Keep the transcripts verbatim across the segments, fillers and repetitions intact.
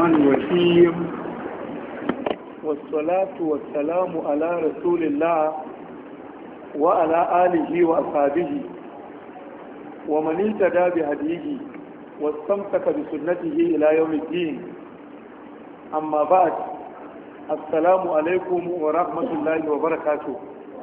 الرحمن الرحيم والصلاة والسلام على رسول الله وعلى آله وأصحابه ومن اهتدى بهديه واستمسك بسنته إلى يوم الدين. أما بعد، السلام عليكم ورحمة الله وبركاته.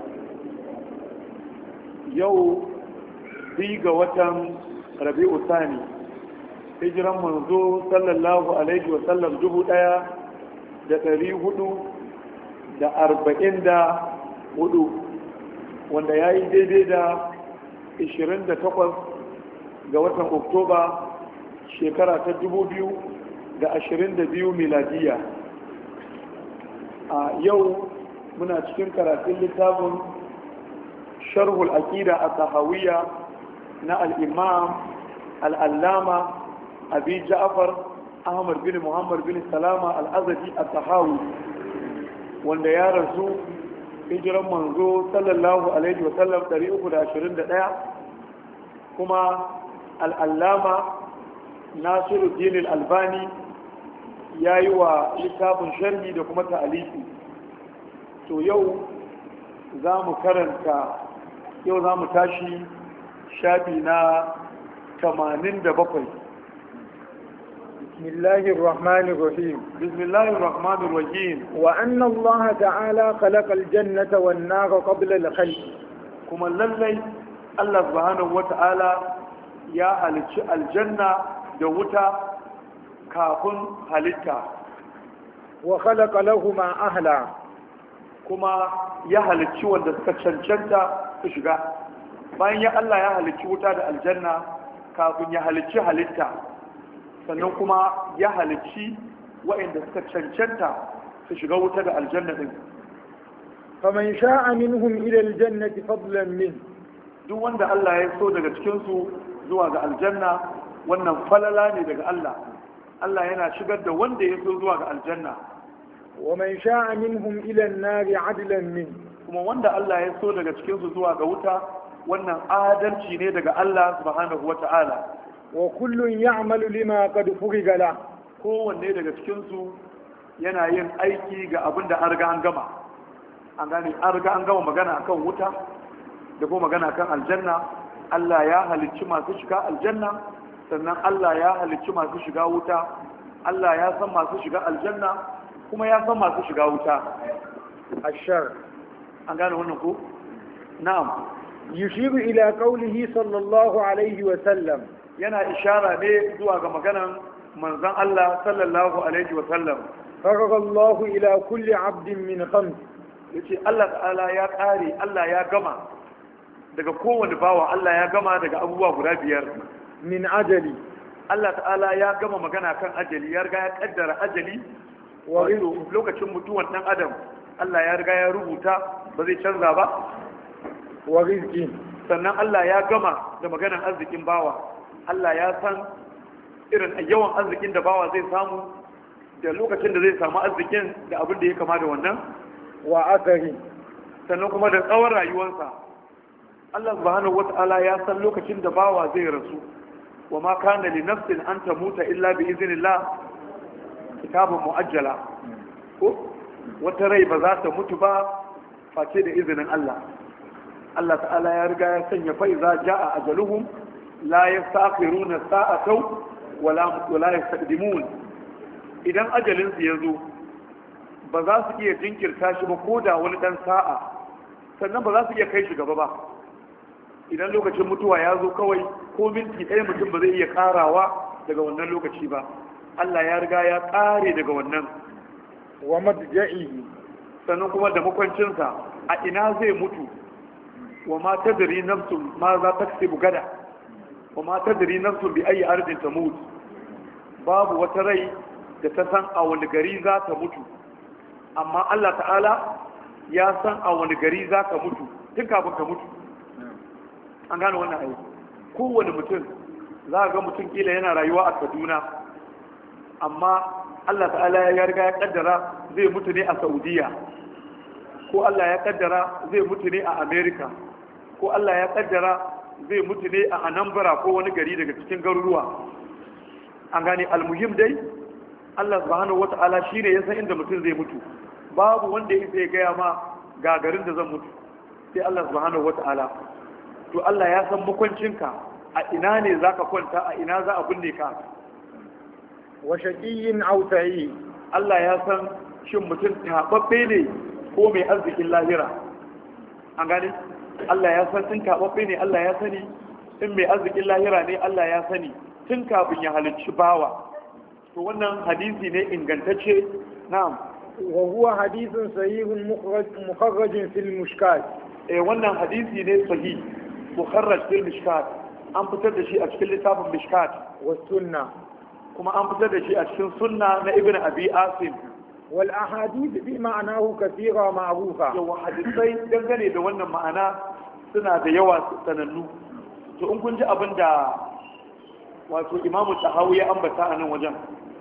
يوم بيغا وطن ربيع الثاني hijiran manzo sallallahu alaihi wasallam dubu daya da dari hudu da arba'in da hudu, wanda ya yi daidai da ishirin da takwas ga watan oktoba shekara ta dubu biyu da ashirin da biyu miladiya. A yau muna cikin karatun littafin sharhul aqida at-tahawiyya na al-imam al-allama abi ja'far ahmad bin muhammad bin salama al-azadi at-tahawi, wanda ya rasu hijiran manzo sallallahu alaihi wa sallam ɗari uku da ashirin da ɗaya, kuma al-allama nasiruddin al-albani ya yi wa littafin sharhi da kuma ta'aliki. To yau za mu karanta yau za mu tashi shafi na tamanin da bakwai. بسم الله الرحمن الرحيم بسم الله الرحمن الرحيم وأن الله تعالى خلق الجنة والنار قبل الخلق. كما للي الله سبحانه وتعالى يا هلتش الجنة دوتا كافن هلتا وخلق لهما أهلا كما يا هلتش wanda suka cancanta su shiga. Bayan ya Allah ya halicci wuta da aljanna kafin ya halicci halitta, sannan kuma ya halicci waɗanda suka cancanta su shiga wuta da aljanna din. faman sha'a minhum ila aljannati fadlan min, duk wanda Allah ya so daga cikin su zuwa ga aljanna, wannan falala ne daga Allah. Allah yana shigar da wanda ya so zuwa ga aljanna. wa man sha'a minhum ila an-nari adlan min, kuma wanda Allah ya so daga cikin su zuwa ga wuta, wannan adalci ne daga Allah subhanahu wata'ala. wa kullun ya'malu lima qad furiga la, kowanne daga cikin su yana yin aiki ga abin da an riga an gama. An gane an riga an gama magana akan wuta da kuma magana akan aljanna. Allah ya halicci masu shiga aljanna, sannan Allah ya halicci masu shiga wuta. Allah ya san masu shiga aljanna kuma ya san masu shiga wuta. ashar An gane wannan ko? Na'am. yushiru ila qawlihi sallallahu alaihi wa sallam, yana ishara ne zuwa ga maganan manzon Allah sallallahu alaihi wa sallam. faraga Allahu ila kulli abdin min khams, yace Allah ta'ala ya kare, Allah ya gama daga kowane bawa, Allah ya gama daga abubuwa guda biyar. min ajali, Allah ta'ala ya gama magana kan ajali, ya riga ya kaddara ajali wa wato lokacin mutuwan dan adam. Allah ya riga ya rubuta ba zai canza ba. wa rizqi, sannan Allah ya gama da maganar arzikin bawa. Allah ya san irin yawan arzikin da bawa zai samu da lokacin da zai samu arzikin da abin da ya kama da wannan. wa akari, sannan kuma da tsawon rayuwarsa. Allah subhanahu wata'ala ya san lokacin da bawa zai rasu. wa ma kana li nafsin an tamuta illa bi iznillah, kitabun muajjala. ko wata rai ba za ta mutu ba face da izinin Allah. Allah ta'ala ya riga ya sanya fa iza jaa ajaluhum la yastakhiruna sa'atan wala wala yastaqdimun. idan ajalin su yazo ba za su iya jinkirta shi ba ko da wani dan sa'a, sannan ba za su iya kai shi gaba ba. idan lokacin mutuwa ya zo kawai ko minti ɗaya mutum ba zai iya karawa daga wannan lokaci ba. Allah ya riga ya kare daga wannan. wa madja'i, sannan kuma da makwancinsa a ina zai mutu. wa ma tadri nafsun ma za ta kasibu gada, wa ma tadri nafsun bi ayi ardin tamut. babu wata rai da ta san a wani gari za ta mutu, amma Allah ta'ala ya san a wani gari za ka mutu tun kafin ka mutu. an gane wannan ayi. kowane mutum za ga mutum kila yana rayuwa a Kaduna, amma Allah ta'ala ya riga ya kaddara zai mutu ne a Saudiya, ko Allah ya kaddara zai mutu ne a America, ko Allah ya kaddara zai mutu ne a Anambra ko wani gari daga cikin garuruwa. an gane almuhim dai Allah subhanahu wata'ala shi ne ya san inda mutum zai mutu, babu wanda ya sai gaya ma gagarin da zan mutu sai Allah subhanahu wata'ala. To Allah ya san makwancinka, a ina ne za ka kwanta, a ina za a binne ka. wa shaqiyyin aw sa'id, Allah ya san shin mutum taɓaɓɓe ne ko mai arzikin lahira. An gane? Allah ya san in taɓaɓɓe ne, Allah ya sani, in mai arzikin lahira ne Allah ya sani tun kafin ya halicci bawa. To wannan hadisi ne ingantacce. Na'am. wa huwa hadithun sahihun mukharraj fil mushkat. Eh wannan hadisi ne sahih mukharraj fil mishkat, an fitar da shi a cikin littafin mishkat wa sunna, kuma an fitar da shi a cikin sunna na ibn abi asim. wal ahadith bi ma'anahu kathira ma'rufa. Yawa hadisai dangane da wannan ma'ana suna da yawa sanannu. To in kun ji abin da wato imamu tahawi ya ambata a nan wajen,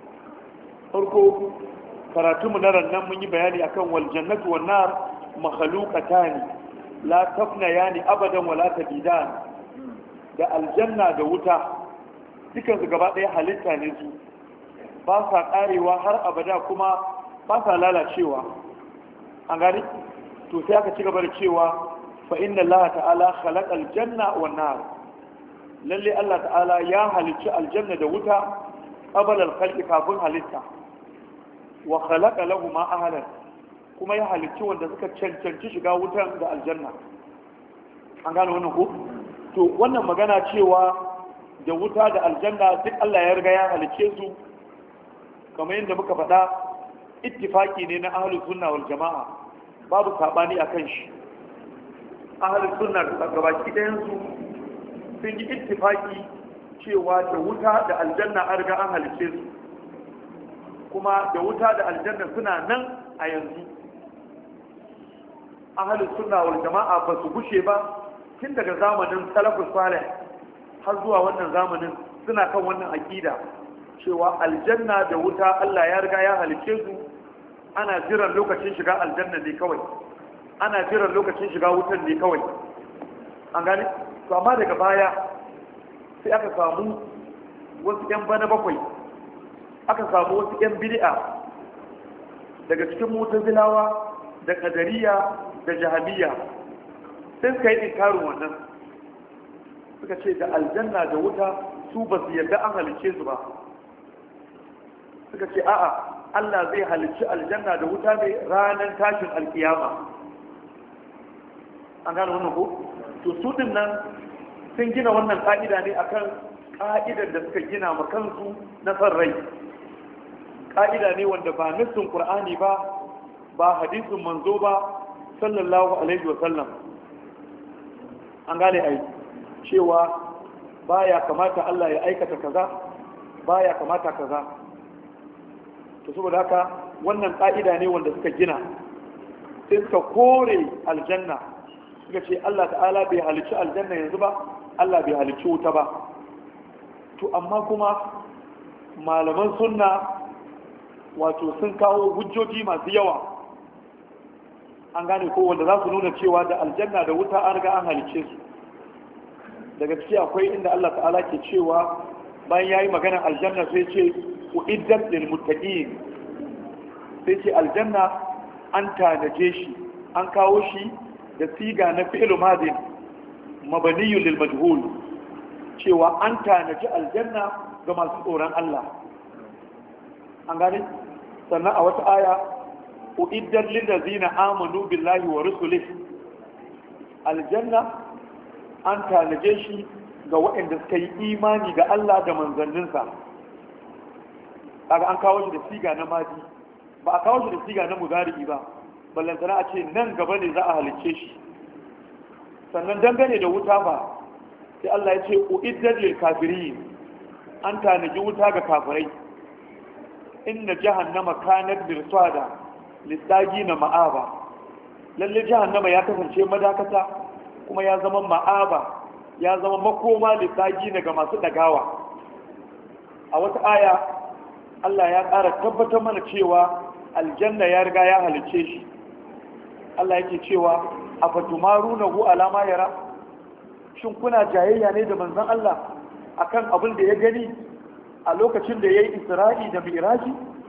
farko karatunmu na rannan mun yi bayani akan wal jannatu wan nar makhluqatan la tafnayani abadan wala tabidan. Da aljanna da wuta dukan su gaba ɗaya halitta ne su, ba sa karewa har abada kuma ba sa lalacewa. An gani? To sai aka ci gaba da cewa fa inna Allah ta'ala khalaqa aljanna wan nar, lalle Allah ta'ala ya halicci aljanna da wuta qabla al-khalqi, kafin halitta. Wa khalaqa lahum ahlan, kuma ya halicci wanda suka cancanci shiga wutan da aljanna. An gane wannan ko? To wannan magana cewa da wuta da aljanna duk Allah ya riga ya halicce su, kamar yadda muka faɗa ittifaki ne na ahlus sunna wal jama'a, babu sabani akan shi. Ahlus sunna gabaki ɗayan su sun yi ittifaki cewa da wuta da aljanna an riga an halicce su, kuma da wuta da aljanna suna nan a yanzu. Ahlus sunna wal jama'a ba su gushe ba tun daga zamanin salafus salih har zuwa wannan zamanin suna kan wannan aqida cewa aljanna da wuta Allah ya riga ya halicce su, ana jiran lokacin shiga aljanna ne kawai, ana jiran lokacin shiga wutan ne kawai. An gane? To amma daga baya sai aka samu wasu yan bana bakwai, aka samu wasu yan bid'a daga cikin mutazilawa da qadariya da jahabiyya, sai suka yi inkarin wannan, suka ce da aljanna da wuta su ba su yarda an halicce su ba. Suka ce a'a, Allah zai halicci aljanna da wuta ne ranar tashin alkiyama. An gane wannan ko? To su din nan sun gina wannan ka'ida ne akan ka'idar da suka gina ma kansu na san rai. Ka'ida ne wanda ba nassin Qur'ani ba, ba hadisin manzo ba sallallahu alaihi wa sallam. An gane ai cewa baya kamata Allah ya aikata kaza, baya kamata kaza. To saboda haka wannan ka'ida ne wanda suka gina, sai suka kore aljanna, suka ce Allah ta'ala bai halicci aljanna yanzu ba, Allah bai halicci wuta ba. To amma kuma malaman sunna wato sun kawo hujjoji masu yawa, an gane ko, wanda za su nuna cewa da aljanna da wuta an riga an halicce su. Daga ciki akwai inda Allah ta'ala ke cewa bayan yayi maganar aljanna sai ce uiddat lil muttaqin, sai ce aljanna an tanaje shi, an kawo shi da siga na fi'il madin mabniyun lil majhul, cewa an tanaji aljanna ga masu tsoron Allah. An gane? Sannan a wata aya uiddat lil ladzina amanu billahi wa rusulihi, aljanna an tanaje shi ga waɗanda suka yi imani ga Allah da manzanninsa. Kaga an kawo shi da siga na madi, ba a kawo shi da siga na mudari ba, ballantana a ce nan gaba ne za a halicce shi. Sannan dangane da wuta ba, sai Allah ya ce uiddat lil kafirin, an tanaji wuta ga kafirai. Inna jahannama kanat mirsada lisagina ma'aba, lalle jahannama ya kasance madakata kuma ya zama ma'aba, ya zama makoma lisagina ga masu dagawa. A wata aya Allah ya ƙara tabbatar mana cewa aljanna ya riga ya halicce shi. Allah yake cewa afatumarunahu ala ma yara, shin kuna jayayya ne da manzon Allah akan abin da ya gani a lokacin da yayi Isra'i da Mi'raji?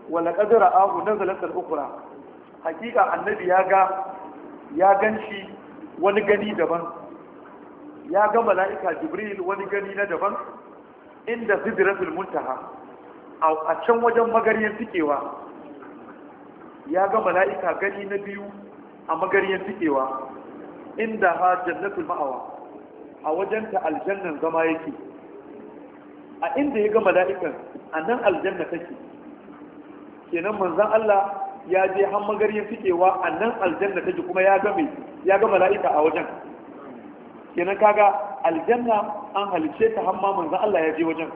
wala qadra ahu nazalat al-ukhra hakika annabi ya ga ya ganshi wani gani daban ya ga mala'ika jibril wani gani na daban inda sidratul muntaha a can wajen magariyar tikewa ya ga mala'ika gani na biyu a magariyar tikewa inda ha jannatul ma'awa a wajenta aljannan zama yake a inda ya ga mala'ikan a nan aljanna take kenan manzan Allah ya je har magariyar tikewa a nan aljanna take kuma ya ga mai ya ga mala'ika a wajen kenan kaga aljanna an halice ta hamma manzan Allah ya je wajen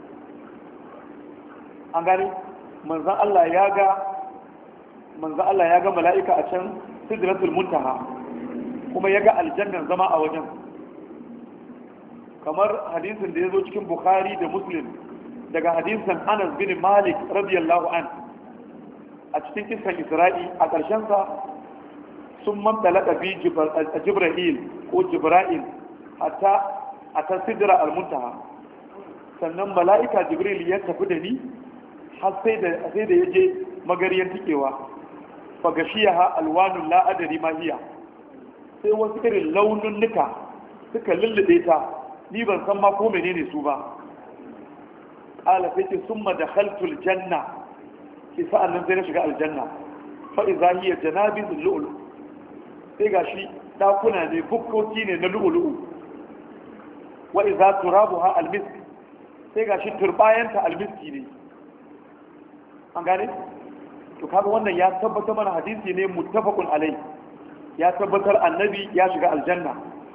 an gani manzan Allah ya ga manzan Allah ya ga mala'ika a can sidratul muntaha kuma ya ga aljannan zama a wajen kamar hadisin da ya zo cikin Bukhari da Muslim daga hadisin Anas bin Malik radiyallahu an a cikin kisan Isra'i a ƙarshen sa sun man talaka bi Jibril ko Jibra'il hatta a ta sidra al-muntaha sannan mala'ika Jibril ya tafi da ni har sai da sai da yaje magariyar tikewa fa gashiyaha alwanun la adri ma hiya sai wasu irin launin nuka suka lullube ta ni ban san ma ko menene su ba qala sai ce summa dakhaltul janna ki sa'an nan sai na shiga aljanna fa idza hiya janabizul lu'lu sai gashi dakuna ne bukkoki ne na lu'lu'u wa idza turabuha almisk sai gashi turbayanta almiski ne an gane to kaga wannan ya tabbata mana hadisi ne muttafaqun alai ya tabbatar annabi ya shiga aljanna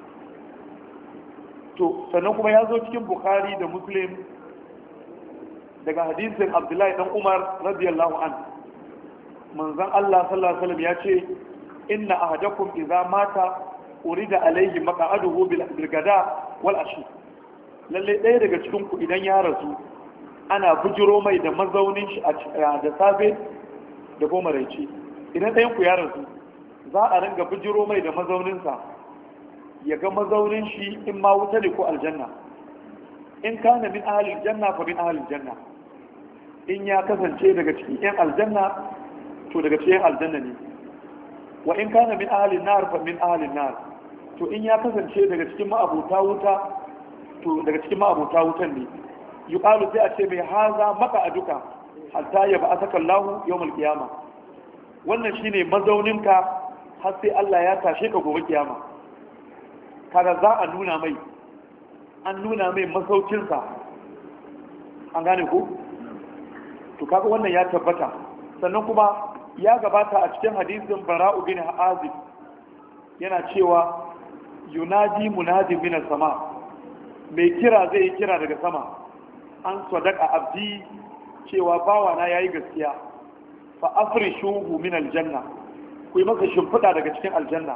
to sannan kuma ya zo cikin bukhari da muslim daga hadisin abdullahi dan umar radiyallahu an manzon Allah sallallahu alaihi wasallam ya ce inna ahadakum idza mata urida alaihi maq'aduhu bil gada wal ashi lalle ɗaya daga cikin ku idan ya rasu ana bujiro mai da mazaunin shi da safe da goma raici idan ɗayan ku ya rasu za a ringa bujiro mai da mazauninsa ya ga mazaunin shi in ma wuta ne ko aljanna in kana min ahalin janna fa min ahalin janna in ya kasance daga cikin yan aljanna to daga cikin aljanna ne wa in kana min ahalin nar fa min ahalin nar to in ya kasance daga cikin ma'abuta wuta to daga cikin ma'abuta wutan ne yuqalu sai a ce mai haza maka aduka hatta ya ba'athaka Allah yawmal qiyama wannan shine mazauninka har sai Allah ya tashe ka gobe kiyama kaga za a nuna mai an nuna mai masaukinsa an gane ko to kaga wannan ya tabbata sannan kuma ya gabata a cikin hadisin Bara'u bin Azib yana cewa yunadi munadi min sama mai kira zai kira daga sama an sadaka abdi cewa bawa na yayi gaskiya fa afrishuhu min aljanna ku yi masa shimfiɗa daga cikin aljanna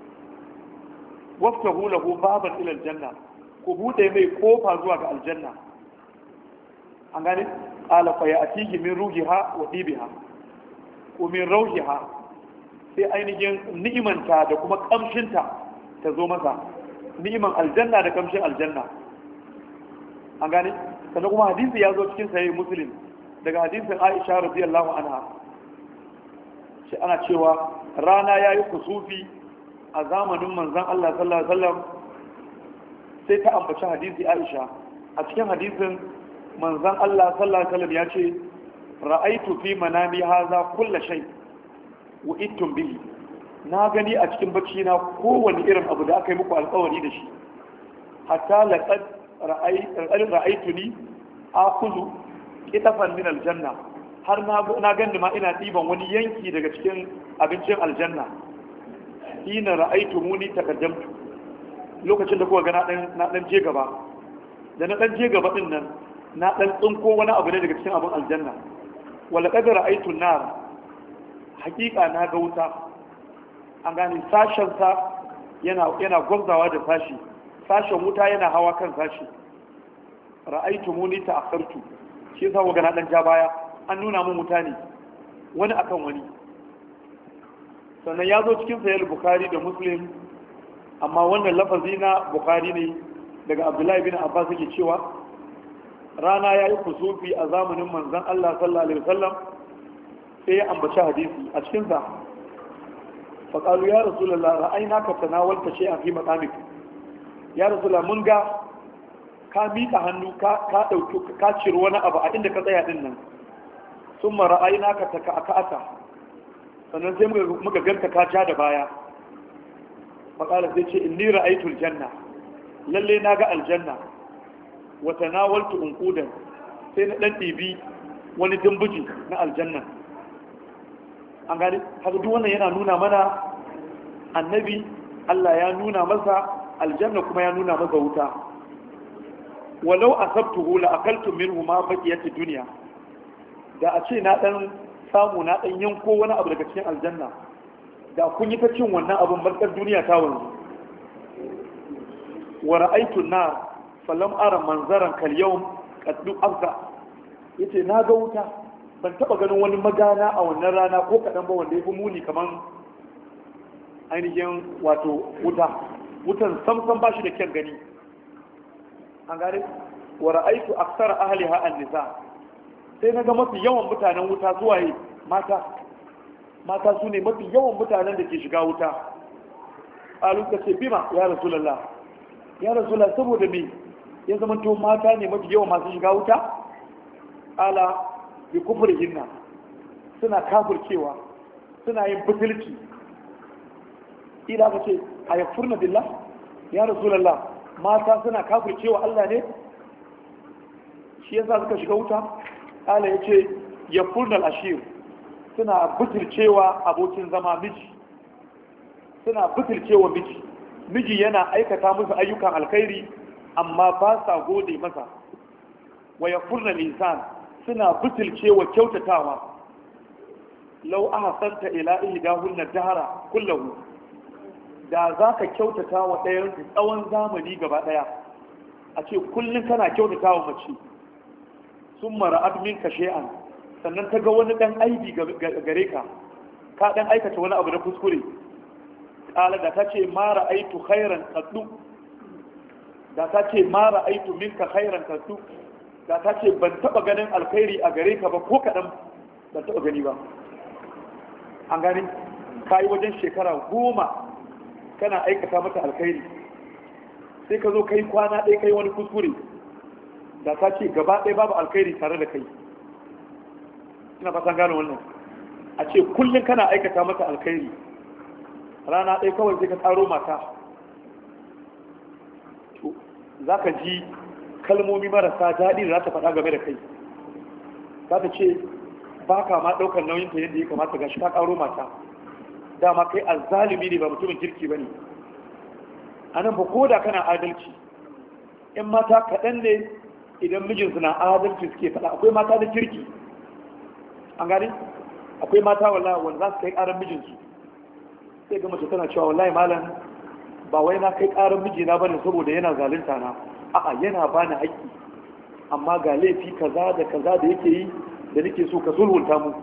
waftahu lahu baban ila aljanna ku bude mai kofa zuwa ga aljanna an gane qala fa ya'tihi min ruhiha wa dibiha ko min rawhiha sai ainihin ni'imanta da kuma kamshinta ta zo masa ni'iman aljanna da kamshin aljanna an gane sannan kuma hadisi ya zo cikin sahih muslim daga hadisin Aisha radiyallahu anha shi ana cewa rana yayi kusufi a zamanin manzon Allah sallallahu alaihi wasallam sai ta ambaci hadisi Aisha a cikin hadisin manzon Allah sallallahu alaihi wasallam ya ce ra'aitu fi manami hadha kullu shay wa ittum bihi na gani a cikin bacci na kowanne irin abu da aka yi muku alƙawari da shi hatta laqad ra'aytuni akhudhu qitafan min aljanna har na gani ma ina ɗiban wani yanki daga cikin abincin aljanna ina ra'aitu muni takaddamtu lokacin da kuka ga na dan je gaba da na dan je gaba din nan na dan tsinko wani abu ne daga cikin abin aljanna wala qad ra'aitu nar hakika na ga wuta an gane sashen sa yana yana gwamzawa da sashi sashen wuta yana hawa kan sashi ra'aitu muni ta'akhartu shi yasa kuka ga na dan ja baya an nuna mun wuta ne wani akan wani sannan ya zo cikin sayar bukari da muslim amma wannan lafazi na bukari ne daga abdullahi bin abbas yake cewa rana ya yi kusufi a zamanin manzan allah sallallahu alaihi wasallam sai ya ambaci hadisi a cikin sa fa qalu ya rasulullah ra'aynaka tanawalta shay'an fi maqamik ya rasulullah mun ga ka miƙa hannu ka ka dauki ka ciro wani abu a inda ka tsaya din nan summa ra'aynaka taka'ata sannan sai muka garka ka ja da baya fa qala sai ce inni ra'aytul janna lalle na ga aljanna wa tanawaltu unqudan sai na dan dibi wani dumbuji na aljanna an gani haka duk wannan yana nuna mana annabi Allah ya nuna masa aljanna kuma ya nuna masa wuta walau asabtuhu la akaltu minhu ma baqiyat dunya da a ce na dan samu na dan yanko wani abu daga cikin aljanna da kun yi ta cin wannan abin barkar duniya ta wanzu wa ra'aytu an-nar falam ara manzaran kal yawm qad afza yace na ga wuta ban taba ganin wani magana a wannan rana ko kadan ba wanda yafi muni kaman ainihin wato wuta wutan samsam bashi da kyan gani an gane wa ra'aytu aktsara ahliha an-nisa sai naga mafi yawan mutanen wuta zuwaye mata mata su ne mafi yawan mutanen da ke shiga wuta alu ka ce bima ya rasulullah ya rasulullah saboda me ya zama to mata ne mafi yawan masu shiga wuta ala bi kufrihinna suna kafircewa suna yin butulci ila ka ce ayafurna billah ya rasulullah mata suna kafircewa Allah ne shi yasa suka shiga wuta ala yace yafurna al-ashir suna butulcewa abokin zama miji suna butulcewa miji miji yana aikata musu ayyukan alkhairi amma ba sa gode masa wa yafurna al-insan suna butulcewa kyautatawa law ahsanta ila ihdahunna dahara kullahu da zaka kyautata wa ɗayan su tsawon zamani gaba ɗaya a ce kullun kana kyautatawa mace summa ra'at minka shay'an sannan ta ga wani dan aibi gare ka ka dan aikata wani abu na kuskure kala da ta ce ma ra'aitu khairan qaddu da ta ce ma ra'aitu minka khairan qaddu da ta ce ban taba ganin alkhairi a gare ka ba ko kadan ban taba gani ba an gani kai wajen shekara goma kana aikata mata alkhairi sai ka zo kai kwana ɗaya kai wani kuskure da ta ce gaba ɗaya babu alkhairi tare da kai ina fatan gane wannan a ce kullum kana aikata mata alkhairi rana ɗaya kawai sai ka tsaro mata to za ka ji kalmomi marasa daɗi da za ta faɗa game da kai za ta ce ba ka ma ɗaukar nauyin ta yadda ya kamata ga shi ka ƙaro mata dama kai azzalimi ne ba mutumin kirki ba ne a nan ba ko da kana adalci in mata kaɗan ne idan mijinsu na adalci suke faɗa akwai mata da kirki an gani akwai mata wallahi wanda za su kai ƙarar mijinsu sai ga mace tana cewa wallahi malam ba wai na kai ƙarar mijina bane saboda yana zalunta na a'a yana bani haƙƙi amma ga laifi kaza da kaza da yake yi da nake so ka sulhunta mu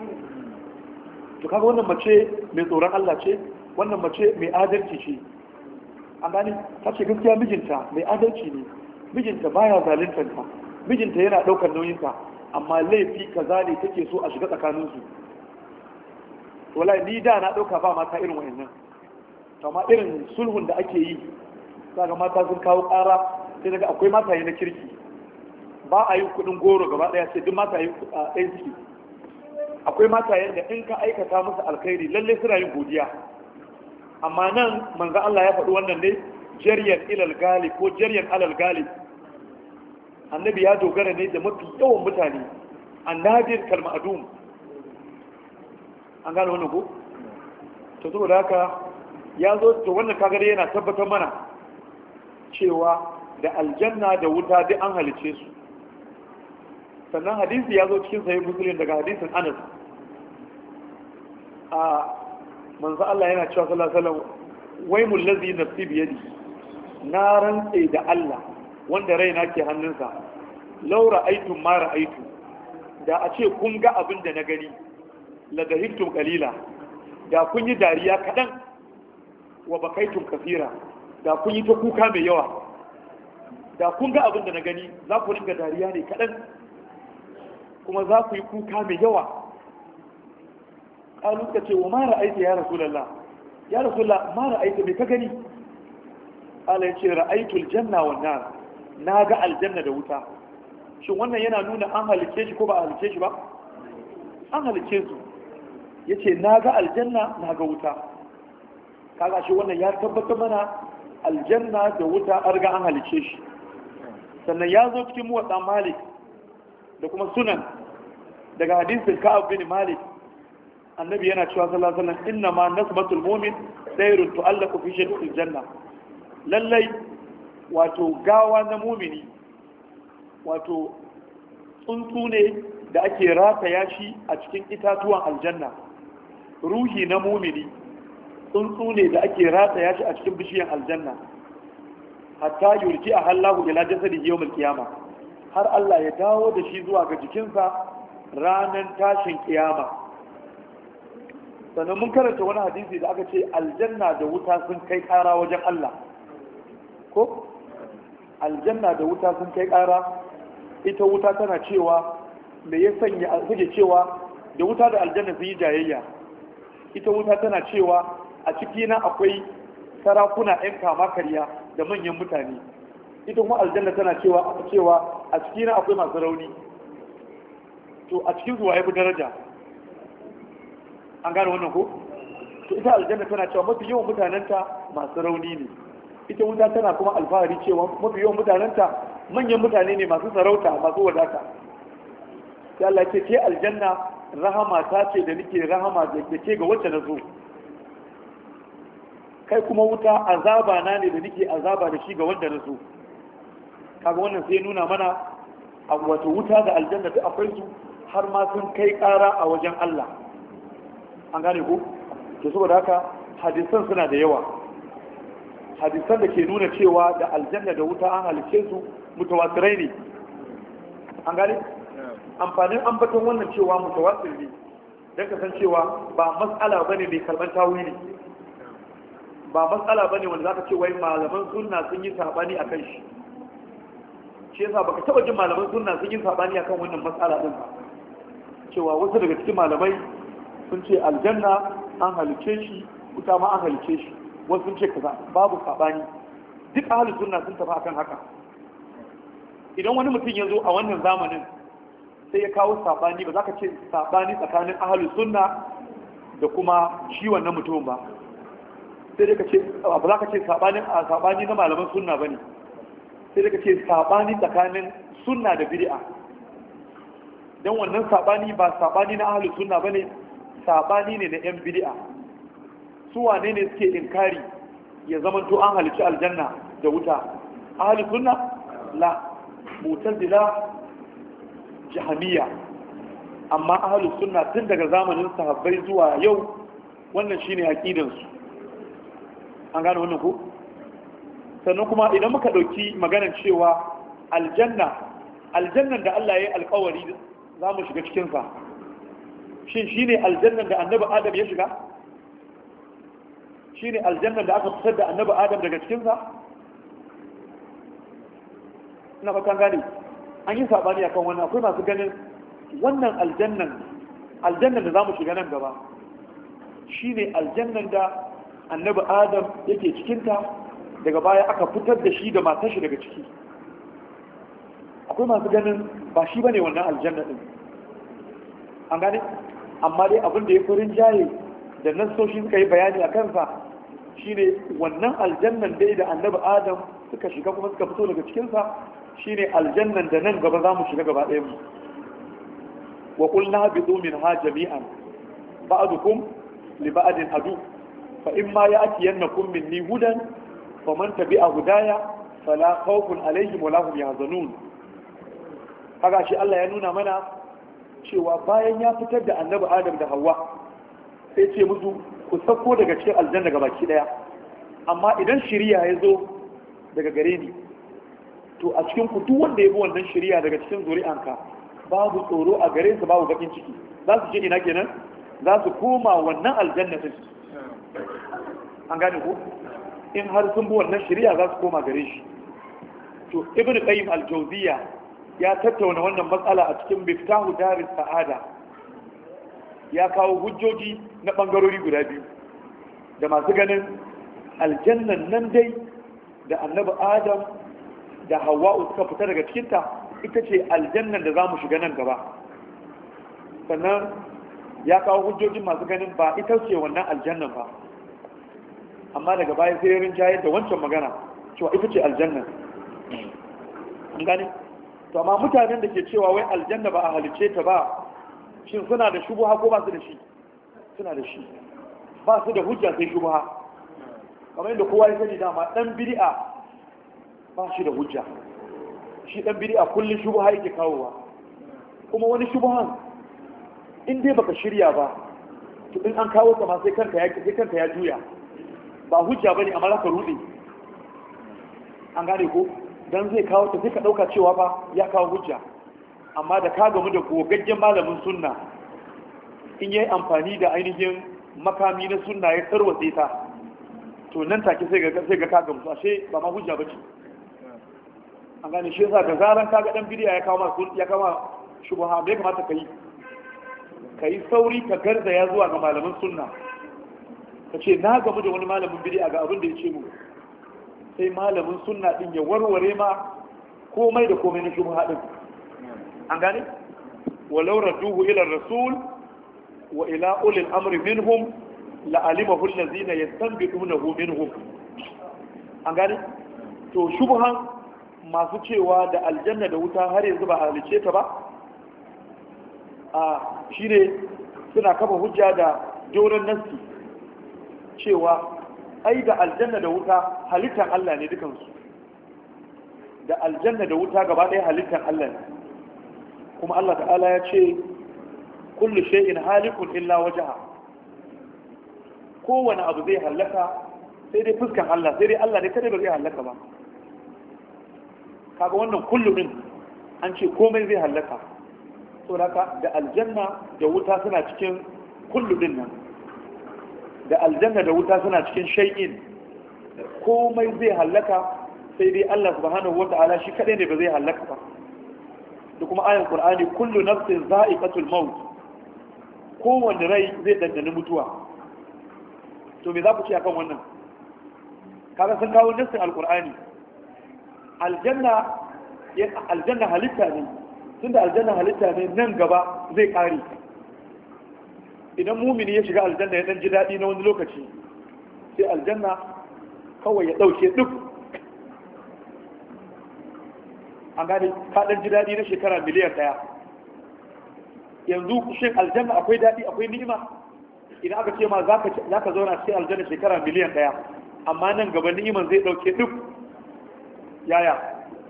to kaga wannan mace mai tsoron Allah ce wannan mace mai adalci ce an gani ta ce gaskiya mijinta mai adalci ne mijinta baya zaluntanta mijinta yana ɗaukar nauyinta amma laifi kaza ne take so a shiga tsakaninsu wallahi ni da na ɗauka ba mata irin wayannan amma irin sulhun da ake yi kaga mata sun kawo ƙara sai daga akwai mataye na kirki ba a yi kuɗin goro gaba ɗaya sai duk mataye ɗaya suke akwai matayen da in ka aikata musu alkhairi lalle suna yin godiya amma nan manzo Allah ya faɗi wannan ne jaryan ilal galib ko jaryan alal galib annabi ya dogara ne da mafi yawan mutane annadir kal ma'dum an gane wannan ko to saboda haka ya zo to wannan kaga yana tabbatar mana cewa da aljanna da wuta duk an halice su sannan hadisi ya zo cikin sahih muslim daga hadisin Anas a manzo Allah yana cewa sallallahu alaihi wasallam waymul ladzi nafsi bi yadi na rantse da Allah wanda raina ke hannunsa laura aitu mara aitu da a ce kun ga abin da na gani la dahiktum qalila da kun yi dariya kadan wa bakaitum kafira da kun yi ta kuka mai yawa da kun ga abin da na gani za ku ringa dariya ne kadan kuma za ku yi kuka mai yawa qalu suka ce wa ma ra'aita ya rasulullah ya rasulullah ma ra'aita me ka gani qala ya ce ra'aitul janna wan nar na ga aljanna da wuta. Shin wannan yana nuna an halice shi ko ba a halice shi ba? An halice su. Ya ce na ga aljanna na ga wuta. Kaga shi wannan ya tabbatar mana aljanna da wuta an riga an halice shi. Sannan ya zo cikin muwaɗa Malik da kuma sunan daga hadisin Ka'ab bin Malik, annabi yana cewa sallallahu alaihi wasallam inna ma nasmatul mu'min sayrun tu'allaqu fi shadidil janna. Lallai wato gawa na mumini wato tsuntsu ne da ake rataya shi a cikin itatuwan aljanna. Ruhi na mumini tsuntsu ne da ake rataya shi a cikin bishiyan aljanna, hatta yurji a hallahu ila jasadi yawmul qiyama, har Allah ya dawo da shi zuwa ga jikinsa ranar tashin kiyama. Sannan mun karanta wani hadisi da aka ce aljanna da wuta sun kai kara wajen Allah ko aljanna da wuta sun kai kara. Ita wuta tana cewa me ya sanya suke cewa da wuta da aljanna sun yi jayayya. Ita wuta tana cewa a cikina akwai sarakuna 'yan kama karya da manyan mutane. Ita kuma aljanna tana cewa cewa a cikina akwai masu rauni. To a cikin zuwa ya fi daraja. An gane wannan ko? To ita aljanna tana cewa mafi yawan mutanenta masu rauni ne. Ita wuta tana kuma alfahari cewa mafi yawan mutanenta manyan mutane ne masu sarauta masu wadata. Sai Allah ce ke aljanna rahama ta ce da nake rahama da ke ga wacce na zo. Kai kuma wuta azaba na ne da nake azaba da shi ga wanda na zo. Kaga wannan sai nuna mana a wato wuta da aljanna duk akwai su, har ma sun kai ƙara a wajen Allah. An gane ko? To saboda haka hadisan suna da yawa. Hadisan da ke nuna cewa da aljanna da wuta an halice su mutawatirai ne. An gane? Amfanin ambaton wannan cewa mutawatir ne don kasancewa ba matsala bane mai karɓar tawili. Ba matsala bane wanda zaka ce wai malaman sunna sun yi sabani akan shi. Shi yasa baka taba jin malaman sunna sun yi sabani akan wannan matsala din ba. Cewa wasu daga cikin malamai sun ce aljanna an halice shi, wuta ma an halice shi. Wasu sun ce kaza, babu sabani. Duk ahlus sunna sun tafi akan haka. Idan wani mutum ya zo a wannan zamanin sai ya kawo sabani, ba za ka ce sabani tsakanin ahlus sunna da kuma shi wannan mutumin ba. Sai dai ka ce ba za ka ce sabani a sabani na malaman sunna bane. Sai dai ka ce sabani tsakanin sunna da bid'a. Dan wannan sabani ba sabani na ahlus sunna bane, sabani ne na yan bid'a. Su wane ne suke inkari ya zama to an halicci aljanna da wuta? Ahlus sunna la, mu'tazila, jahmiya. Amma ahlus sunna tun daga zamanin sahabbai zuwa yau wannan shine aqidan su. An gane wannan ko? Sannan kuma idan muka dauki maganar cewa aljanna aljannan da Allah ya yi alƙawari za mu shiga cikin sa, shin shine aljannan da annabi Adam ya shiga? Shine aljannan da aka fitar da annabi Adam daga cikin sa? Ina fatan gane. An yi sabani akan wannan. Akwai masu ganin wannan aljannan aljannan da zamu shiga nan gaba shine aljannan da annabi Adam yake cikin ta, daga baya aka fitar da shi da matar shi daga ciki. Akwai masu ganin ba shi bane wannan aljanna din. An gane? Amma dai abin da ya furin jaye da nasoshi suka yi bayani a kansa shine wannan aljannan dai da annabi Adam suka shiga kuma suka fito daga cikinsa shine aljannan da nan gaba za mu shiga gaba ɗayan mu. Wa qulna habitu minha jami'an ba'dukum li ba'din adu fa imma ya'tiyannakum minni hudan faman tabi'a hudaya fala khawfun alaihim wa lahum yahzanun. Kaga shi Allah ya nuna mana cewa bayan ya fitar da annabi Adam da Hawwa sai ce musu ku sauko daga cikin aljanna ga baki daya, amma idan shiriya ya zo daga gare ni to a cikin ku duk wanda ya bi wannan shiriya daga cikin zuri'anka babu tsoro a gare su, babu bakin ciki. Za su je ina kenan? Za su koma wannan aljanna din. An gane ko? In har sun bi wannan shiriya za su koma gare shi. To Ibn Qayyim al-Jawziyya ya tattauna wannan matsala a cikin Miftahu Daris Sa'ada. ya kawo hujjoji na bangarori guda biyu da masu ganin aljannan nan dai da annabi adam da hawa'u suka fita daga cikinta ita ce aljannan da za mu shiga nan gaba. Sannan ya kawo hujjojin masu ganin ba ita ce wannan aljannan ba, amma daga baya sai rin jayar da wancan magana cewa ita ce aljannan. An gane? To amma mutanen da ke cewa wai aljanna ba a halice ta ba, shin suna da shubuha ko ba su da shi? Suna da shi. Ba su da hujja sai shubuha. Kamar yadda kowa ya sani dama dan bid'a ba shi da hujja. Shi dan bid'a kullun shubuha yake kawowa. Kuma wani shubuhan in dai baka shirya ba, to in an kawo ta ma sai kanka ya sai kanka ya juya. Ba hujja bane amma zaka rude. An gane ko? Dan zai kawo ta sai ka dauka cewa ba ya kawo hujja. Amma da ka gamu da gogaggen malamin sunna, in yayi amfani da ainihin makami na sunna ya tarwatse ta, to nan take sai ga sai ga ka gamsu ashe ba ma hujja bace. An gane shi yasa da zaran kaga dan bidiya ya kawo ma ya kawo shubha, bai kamata kai kai sauri ka garza ya zuwa ga malaman sunna, ka ce na gamu da wani malamin bidiya ga abin da ya ce mu, sai malamin sunna din ya warware ma komai da komai na shubha din. An gane walau radduhu ila rasul wa ila ulil amri minhum la alimahu allazina yastanbitunahu minhum. An gane to shubhan masu cewa da aljanna da wuta har yanzu ba a halice ta ba, a shine suna kafa hujja da doron nassi cewa ai da aljanna da wuta halittar Allah ne dukansu. Da aljanna da wuta gaba ɗaya halittar Allah ne, kuma Allah ta'ala ya ce kullu shay'in halikun illa wajha. Kowane abu zai halaka sai dai fuskan Allah, sai dai Allah ne kada ba zai halaka ba. Kaga wannan kullu din an ce komai zai halaka, saboda da aljanna da wuta suna cikin kullu din nan, da aljanna da wuta suna cikin shay'in. Komai zai halaka sai dai Allah subhanahu wata'ala shi kadai ne ba zai halaka ba. Da kuma ayan Qur'ani kullu nafsin za'iqatul maut, kowanne rai zai dandani mutuwa. To me za ku ce akan wannan? Kaga sun kawo nassin alqur'ani. Aljanna aljanna halitta ne, tunda aljanna halitta ne nan gaba zai kare. Idan mumini ya shiga aljanna ya dan ji dadi na wani lokaci, sai aljanna kawai ya dauke duk. An gane ka dan ji daɗi na shekara miliyan ɗaya. Yanzu shin aljanna akwai daɗi akwai ni'ima? Idan aka ce ma za ka zauna cikin aljanna shekara miliyan ɗaya, amma nan gaba ni'iman zai ɗauke duk yaya?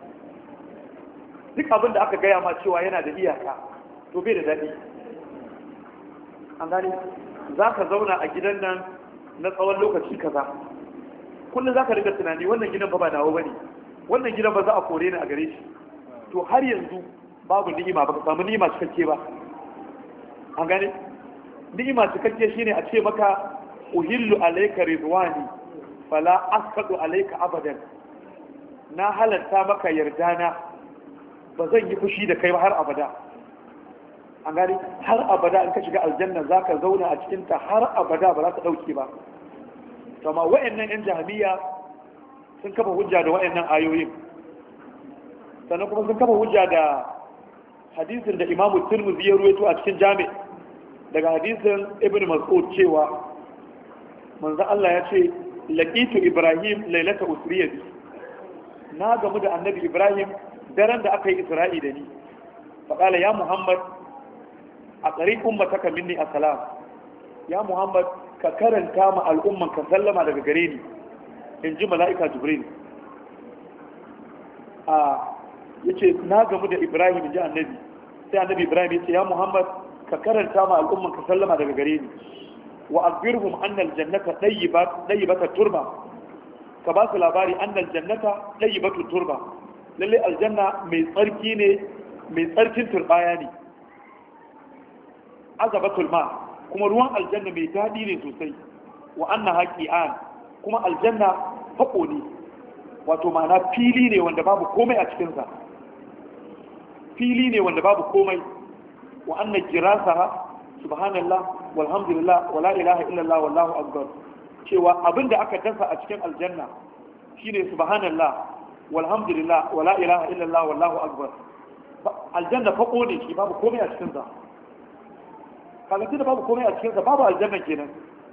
Duk abin da aka gaya ma cewa yana da iyaka to bai da daɗi. An gane za ka zauna a gidan nan na tsawon lokaci kaza, kullum za ka riga tunani wannan gidan ba ba nawa ba ne, wannan gidan ba za a kore ni a gare shi. To har yanzu babu ni'ima, ba ka samu ni'ima cikakke ba. An gane ni'ima cikakke shine a ce maka uhillu alayka ridwani fala asqatu alayka abadan, na halatta maka yardana ba zan yi fushi da kai ba har abada. An gane har abada in ka shiga aljanna zaka zauna a cikin ta har abada ba za ka dauke ba. to ma wa'annan yan jahiliya sun kafa hujja da wa'annan ayoyin, sannan kuma sun kafa hujja da hadisin da Imam Tirmidhi ya ruwaito a cikin Jami' daga hadisin Ibn Mas'ud cewa manzo Allah ya ce laqitu Ibrahim lailata usriya bi, na gamu da annabi Ibrahim daren da aka yi Isra'i da ni. Faƙala ya Muhammad a tsari ummataka minni assalam, ya Muhammad ka karanta ma al'umman ka sallama daga gare ni, in ji mala'ika Jibril. A yace na gamu da Ibrahim, in ji annabi, sai annabi Ibrahim ya ce ya Muhammad ka karanta ma al'umman ka sallama daga gare ni, wa akhbirhum anna aljannata tayyibat tayyibata turba, ka ba su labari anna aljannata tayyibatu turba, lalle aljanna mai tsarki ne, mai tsarkin turbaya ne, azabatul ma, kuma ruwan aljanna mai daɗi ne sosai, wa anna haqi'an, kuma aljanna fako ne, wato ma'ana fili ne wanda babu komai a cikinsa, fili ne wanda babu komai, wa anna jirasaha subhanallah walhamdulillah wala ilaha illallah wallahu akbar cewa abinda aka dasa a cikin aljanna shine subhanallah walhamdulillah wala ilaha illallah wallahu akbar. Aljanna fako ne shi, babu komai a cikin sa. Kaga tunda babu komai a cikin sa, babu aljanna kenan.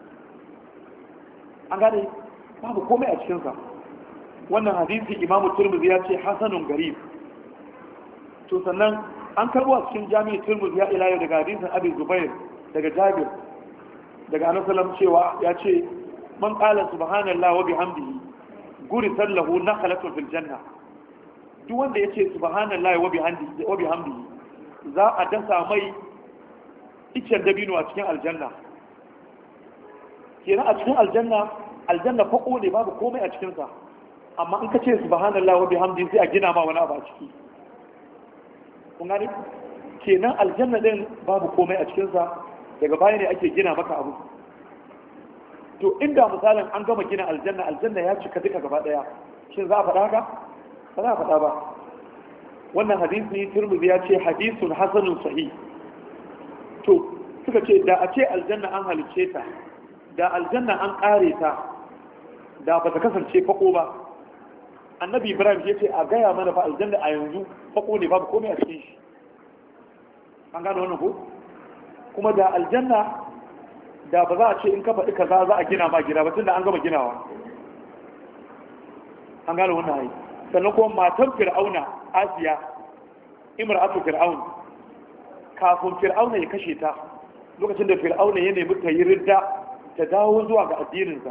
An gane babu komai a cikin sa. Wannan hadisi Imam Tirmidhi ya ce hasanun garib. To sannan an karbo a cikin Jami'in Tirmidhi ya ila yau daga hadisin Abi Zubair daga Jabir daga Annabi sallallahu cewa ya ce man qala subhanallahi wa bihamdihi gurisat lahu nakhlatu fil janna. Duk wanda yace subhanallahi wa bihamdihi wa bihamdihi za a dasa mai icen dabino a cikin aljanna. Kenan a cikin aljanna aljanna fako ne babu komai a cikin sa, amma in ka ce subhanallahi wa bihamdihi sai a gina ma wani abu a ciki. Kun gani kenan aljanna din babu komai a cikin sa, daga baya ne ake gina maka abu. To inda misalin an gama gina aljanna aljanna ya cika duka gaba daya, shin za a faɗa haka ba za a faɗa ba. Wannan hadisi Tirmidhi ya ce hadisun hasanun sahih. To suka ce da a ce aljanna an halicce ta, da aljanna an ƙare ta, da ba ta kasance fako ba. Annabi Ibrahim ya ce a gaya mana fa aljanna a yanzu fako ne babu komai a cikin shi. An gano wannan ko? Kuma da aljanna da ba za a ce in ka faɗi kaza za a gina ma gida ba, tunda an gama ginawa. An gano wannan ai. Sannan kuma matan Fir'auna Asiya, imra'atu Fir'aun, kafin Fir'auna ya kashe ta, lokacin da Fir'auna ya nemi ta yi ridda ta dawo zuwa ga addininsa,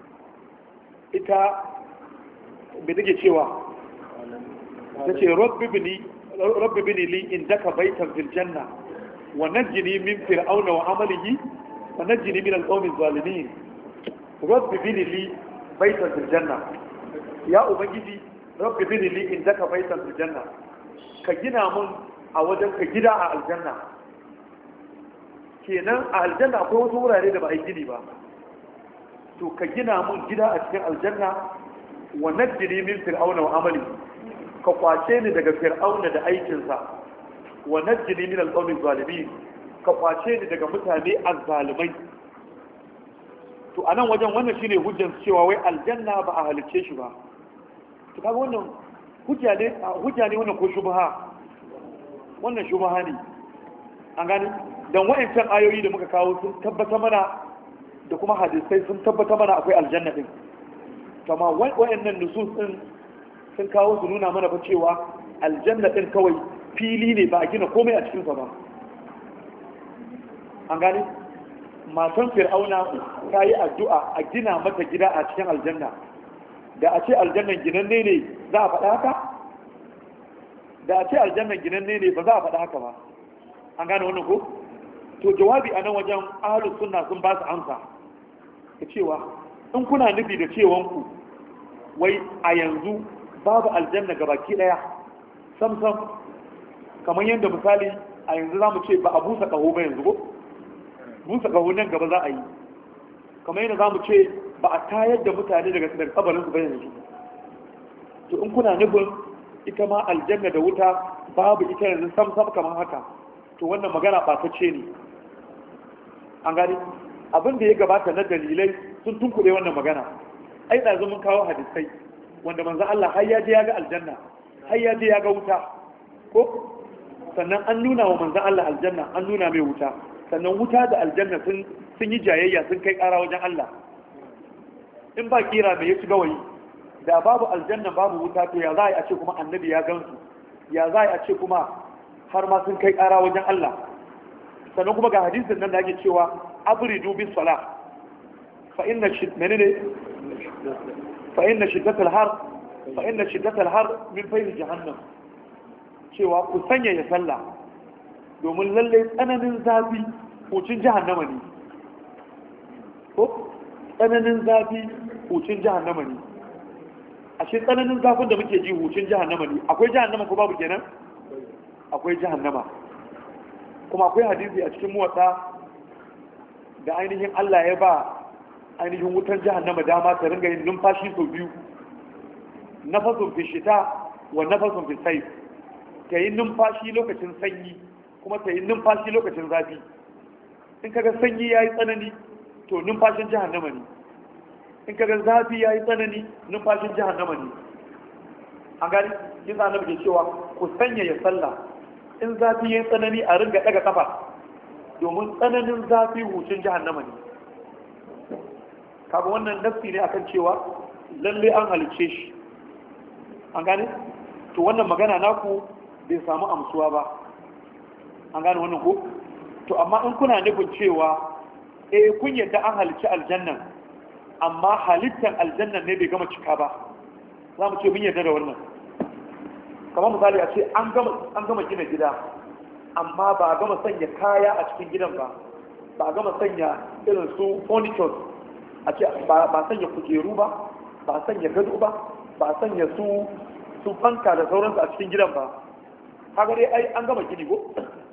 ita bai take cewa ta ce rabbi bini li indaka baitan fil janna wa najjini min fir'auna wa amalihi wa najjini min al-qawmi zalimin. Rabbi bini li baitan fil janna, ya ubangiji rabbi bini li indaka baitan fil janna, ka gina mun a wajen ka gida a aljanna. Kenan a aljanna akwai wasu wurare da ba a yi gini ba, to ka gina mun gida a cikin aljanna wa najjini min fir'auna wa amali, ka kwace ni daga fir'auna da aikinsa, wa najjini min al-qawmi zalimin, ka kwace ni daga mutane azzalimai. To anan wajen wannan shine hujjar cewa wai aljanna ba a halicce shi ba. To kaga wannan hujja ne hujja ne wannan ko shubha? Wannan shubha ne. An gani dan wayancan ayoyi da muka kawo sun tabbata mana da kuma hadisai sun tabbata mana akwai aljanna din. Kama wayannan nusus din sun kawo su nuna mana fa cewa aljanna din kawai fili ne ba a gina komai a cikin sa ba. An gani matan Fir'auna ta yi addu'a a gina mata gida a cikin aljanna. Da a ce aljannan ginanne ne za a faɗa haka? Da a ce aljannan ginanne ne ba za a faɗa haka ba. An gane wannan ko? To jawabi a nan wajen ahlus sunna sun ba su amsa da cewa in kuna nufi da cewanku wai a yanzu babu aljanna gabaki daya sam sam, kamar yadda misali a yanzu za mu ce ba a busa ƙaho ba yanzu ko? Busa ƙaho nan gaba za a yi. Kamar yadda za mu ce ba a tayar da mutane daga daga kabarinsu ba yanzu. To in kuna nufin ita ma aljanna da wuta babu ita yanzu sam sam kamar haka, to wannan magana ɓatacce ne. An gani abin da ya gabata na dalilai sun tunkuɗe wannan magana. Ai ɗazu mun kawo hadisai wanda manzo Allah har ya je ya ga aljanna, har ya je ya ga wuta ko? Sannan an nuna wa manzo Allah aljanna, an nuna mai wuta. Sannan wuta da aljanna sun sun yi jayayya, sun kai ƙara wajen Allah. In ba kira me ya ci gawayi, da babu aljanna babu wuta, to ya za a ce kuma annabi ya gansu, ya za a ce kuma har ma sun kai ƙara wajen Allah. Sannan kuma ga hadisin nan da ake cewa abridu bis sala fa inna menene fa inna shiddatal har fa inna shiddatal har min fayl jahannam, cewa ku sanya ya sallah domin lalle tsananin zafi hucin jahannama ne ko? Tsananin zafi hucin jahannama ne. Ashe tsananin zafin da muke ji hucin jahannama ne. Akwai jahannama ko babu kenan? Akwai jahannama. Kuma akwai hadisi a cikin muwatta da ainihin Allah ya ba ainihin wutan jahannama dama ta ringa yin numfashi sau biyu, nafasun fi shita wa nafasun fi sayf. Ta yi numfashi lokacin sanyi kuma ta yi numfashi lokacin zafi. in kaga sanyi yayi tsanani to numfashin jahannama ne in kaga zafi yayi tsanani numfashin jahannama ne an gani yin annabi ke cewa ku sanya ya sallah in zafi yayi tsanani a ringa daga kafa domin tsananin zafi hucin jahannama ne kaga wannan nafsi ne akan cewa lalle an halice shi an gane to wannan magana naku bai samu amsuwa ba an gane wannan ko to amma in kuna nufin cewa eh kun yadda an halice aljannan amma halittar aljannan ne bai gama cika ba za mu ce mun yarda da wannan kamar misali a ce an gama gina gida amma ba a gama sanya kaya a cikin gidan ba ba a gama sanya irin su furniture a ce ba sanya kujeru ba ba sanya gado ba ba sanya su su fanka da sauransu a cikin gidan ba haka dai ai an gama gini ko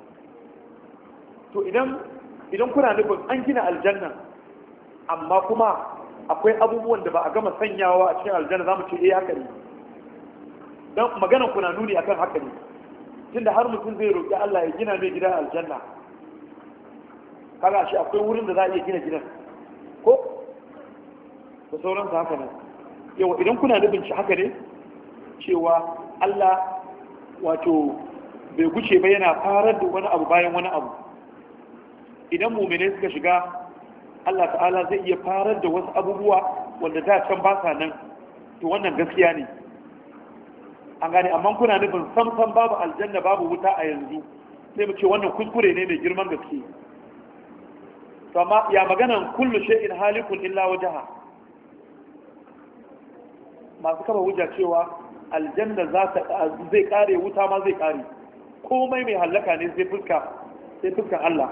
to idan idan kuna nufin an gina aljanna amma kuma akwai abubuwan da ba a gama sanyawa a cikin aljanna za mu ce eh haka ne don maganan kuna nuni akan haka ne tunda har mutum zai roƙi Allah ya gina mai gidan aljanna kaga shi akwai wurin da za a iya gina gidan ko da sauransu haka ne yawa idan kuna nufin shi haka ne cewa Allah wato bai guce ba yana farar da wani abu bayan wani abu idan mu'minai suka shiga Allah ta'ala zai iya farar da wasu abubuwa wanda da can ba sa nan to wannan gaskiya ne an gane amma kuna nufin samsam babu aljanna babu wuta a yanzu sai mu ce wannan kuskure ne mai girman gaske to amma ya maganan kullu shay'in halikun illa wajha masu kama hujja cewa aljanna za ta zai kare wuta ma zai kare komai mai halaka ne sai fuska sai fuskan Allah